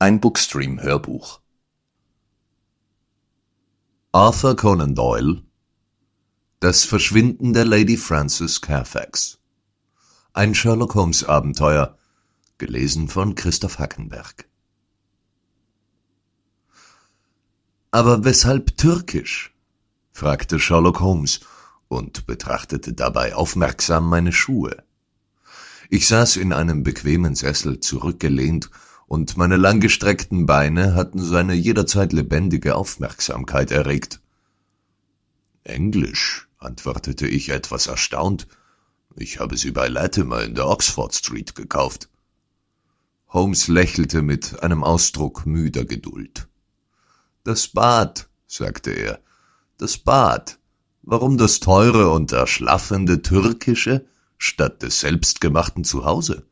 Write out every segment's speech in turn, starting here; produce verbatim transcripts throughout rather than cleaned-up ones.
Ein Bookstream-Hörbuch. Arthur Conan Doyle. Das Verschwinden der Lady Frances Carfax. Ein Sherlock-Holmes-Abenteuer, gelesen von Christoph Hackenberg. »Aber weshalb türkisch?« fragte Sherlock Holmes und betrachtete dabei aufmerksam meine Schuhe. Ich saß in einem bequemen Sessel zurückgelehnt, und meine langgestreckten Beine hatten seine jederzeit lebendige Aufmerksamkeit erregt. »Englisch«, antwortete ich etwas erstaunt. »Ich habe sie bei Latimer in der Oxford Street gekauft.« Holmes lächelte mit einem Ausdruck müder Geduld. »Das Bad«, sagte er, »das Bad. Warum das teure und erschlaffende Türkische statt des selbstgemachten Zuhause?«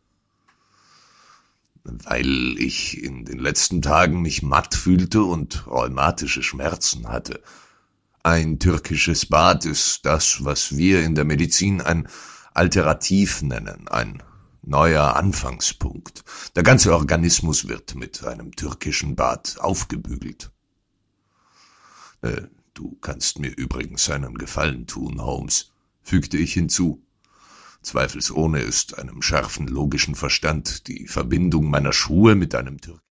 »Weil ich in den letzten Tagen mich matt fühlte und rheumatische Schmerzen hatte. Ein türkisches Bad ist das, was wir in der Medizin ein Alterativ nennen, ein neuer Anfangspunkt. Der ganze Organismus wird mit einem türkischen Bad aufgebügelt.« Äh, »Du kannst mir übrigens einen Gefallen tun, Holmes«, fügte ich hinzu. Zweifelsohne ist einem scharfen logischen Verstand die Verbindung meiner Schuhe mit einem Türk